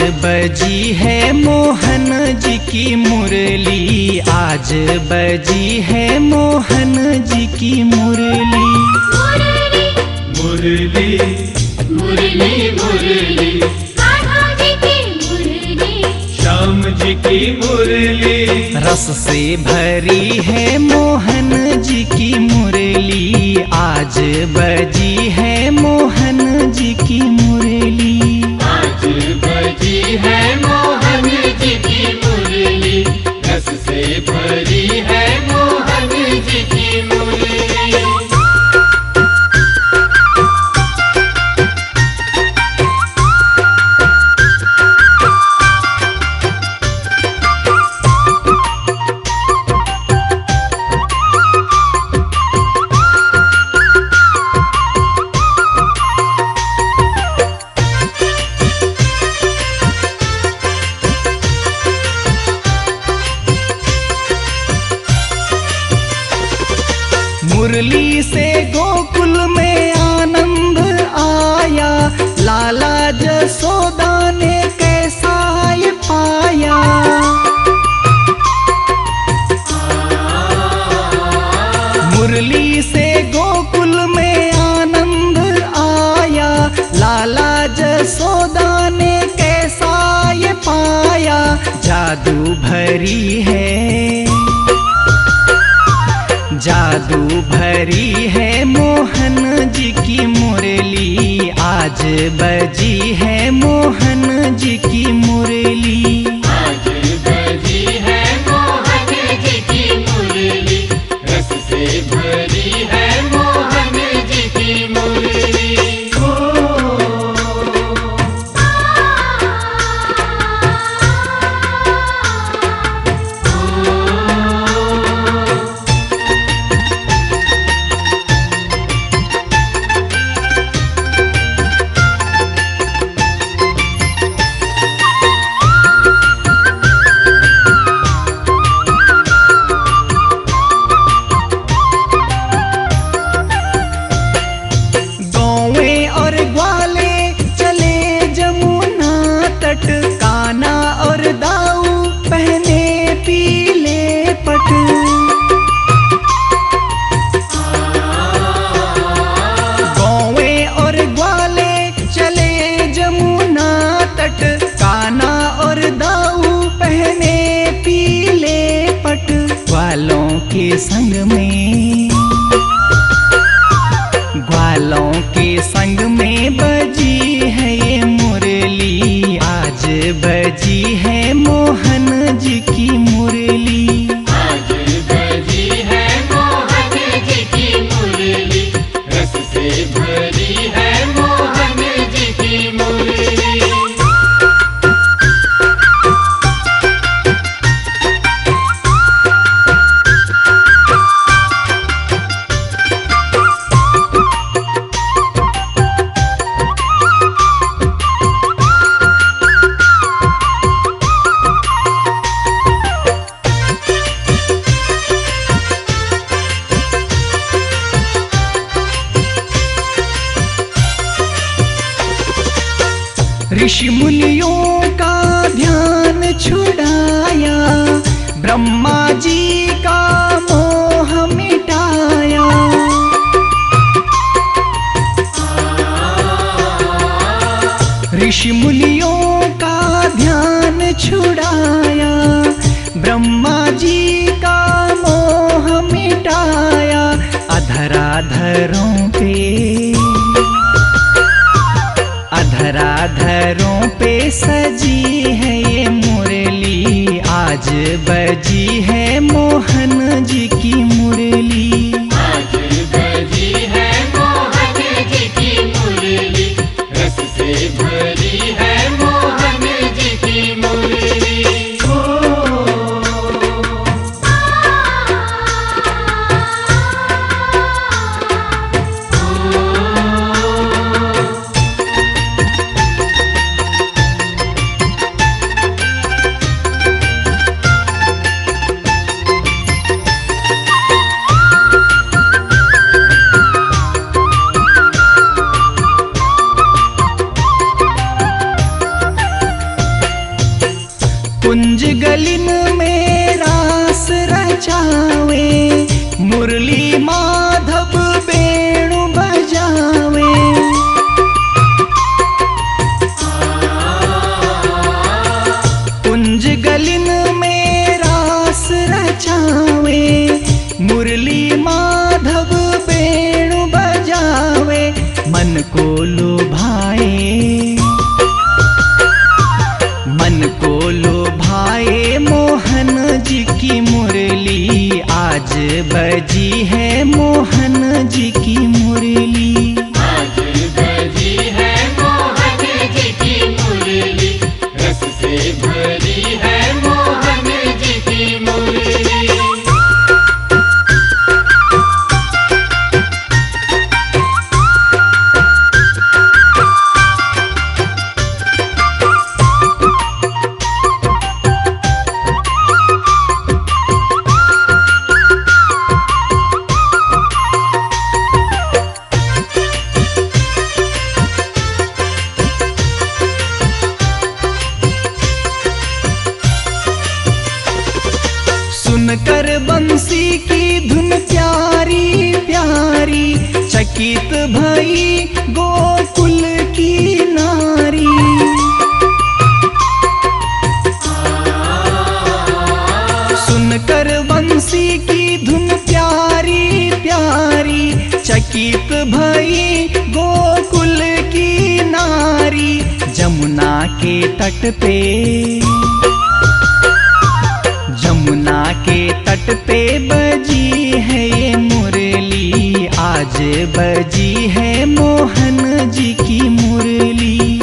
बजी है मोहन जी की मुरली, आज बजी है मोहन जी की मुरली। मुरली मुरली मुरली राधा जी की मुरली, श्याम जी की मुरली। रस से भरी है मोहन जी की मुरली, आज बजी है मोहन जी की मुरली। आज बजी है मोहन जी की मुरली, रस से भरी है मोहन जी की मुरली। मुरली से गोकुल में आनंद आया, लाला जसोदा ने कैसा ये पाया। मुरली से गोकुल में आनंद आया, लाला जसोदा ने कैसा ये पाया। जादू भरी है, जादू भरी है मोहन जी की मुरली, आज बजी है मोहन जी की मुरली। आज बजी है मोहन जी की मुरली, रस से भरी है मोहन जी की मुरली। काना और दाऊ पहने पीले पट, गौवे और ग्वाले चले जमुना तट। काना और दाऊ पहने पीले पट, ग्वालों के संग में, ग्वालों के संग में बजी है ये मुरली, आज बजी है मोहन जी की मुरली। आज बजी है मोहन जी की मुरली, रस से भरी है मोहन जी की मुरली। ऋषि मुनियों का ध्यान छुड़ाया, ब्रह्मा जी का मोह मिटाया। ऋषि मुनियों का ध्यान छुड़ाया, ब्रह्मा जी का मोह मिटाया। अधराधरों पे, अधराधरों पे सजी है ये मुरली, आज बजी है मोहन जी की मुरली। आज बजी है मोहन जी की मुरली, रस से भरी है मोहन जी की मुरली। गलिन में रास रचावे, मुरली माधव वेणु बजावे। कुंज गलिन में रास रचावे, मुरली माधव वेणु बजावे। मन को लुभाए, मन को लुभाए मोहन जी की मुरली, आज बजी है मोहन जी की मुरली। आज बजी है मोहन जी की मुरली, रस से भरी है मोहन जी की मुरली। सुनकर बंसी की धुन प्यारी प्यारी, चकित भई गोकुल की नारी। सुनकर बंसी की धुन प्यारी प्यारी, चकित भई गोकुल की नारी। जमुना के तट पे, जमुना के तट पे बजी है ये मुरली, आज बजी है मोहन जी की मुरली।